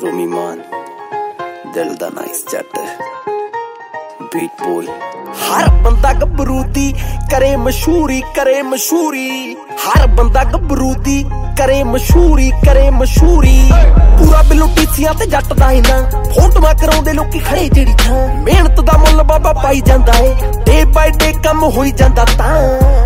रोमी मान दिल दा नाइस जट बीट बॉय। हर बंदा गबरू दी करे मशहूरी हर बंदा गबरू दी करे मशहूरी पूरा बिल्लो टीसियां ते जट दा ही ना फोटोआं कराउंदे लोकी खड़े जेड़ी थां मेहनत दा मुੱਲ बाबा पाई जांदा है डे बाय डे कम होई जांदा तां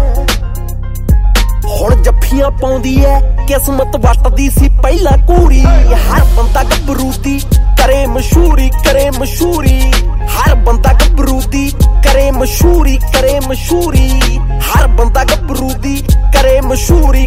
हुण जफ्फियां पाउंदी है किस्मत वटदी सी पहला कूड़ी। हर बंदा गबरू दी करे मशहूरी हर बंदा गबरू दी करे मशहूरी हर बंदा गबरू दी करे मशहूरी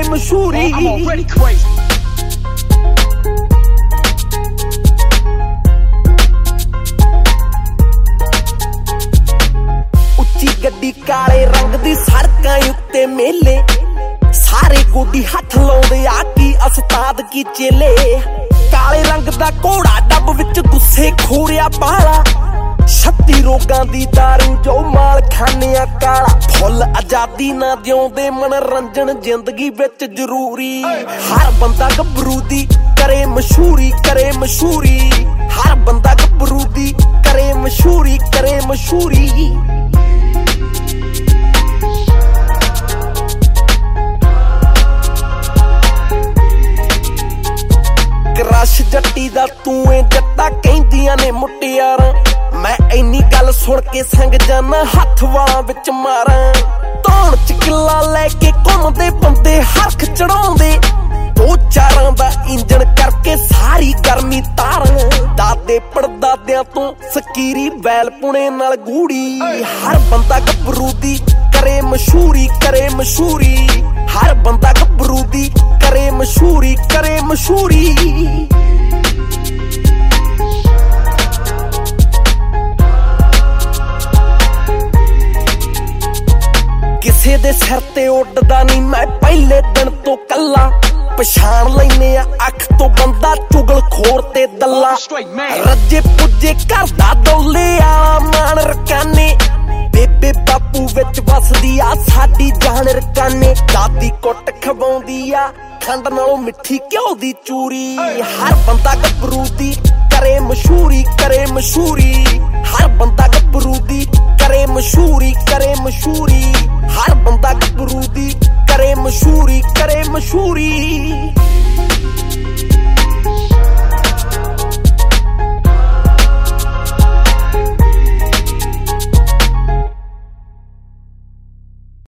उच्ची गड्डी काले रंग दी सड़कां उत्ते मेले सारे गोडी हथ लाउंदे आकी उस्ताद की चेले काले रंग दा घोड़ा डब विच गुस्से खोरिया पाला 36 रोगां दी दारू जो माल खानिया काला फुल आजादी ना दिउंदे मनोरंजन जिंदगी विच जरूरी। हर बंदा गबरू दी करे मशहूरी हर बंदा गबरू दी करे मशहूरी क्रश जट्टी दा तूं जट्टा कहंदियां ने मुटियारां मैं इन्नी गल सुन के संग जाना हथ वालां विच मारां धौण च किला लैके घुमदे बंदे हरख चढ़ाउंदे 2-4 दा इंजन करके सारी गर्मी तारां दादे पड़दादियां तो सकीरी बैल पुणे नाल गूड़ी। हर बंदा गबरू दी करे मशहूरी हर बंदा गबरू दी करे मशहूरी किसे दे सिर ते उड़दा नहीं मैं पहले दिन तो कला पछाण लैने अख तो बंदा चुगल खोर ते दल्ला रज्जे पुज्जे घर दा डोले आला मान रकाने बेबे बापू विच वसदी आ साडी जान रकाने दादी कुट खवाउंदी आ खंड नालों मिठी घ्यो दी चूरी। हर बंदा गबरू दी करे मशहूरी हर बंदा गबरू दी करे मशहूरी हर बंदा गबरू दी करे मशहूरी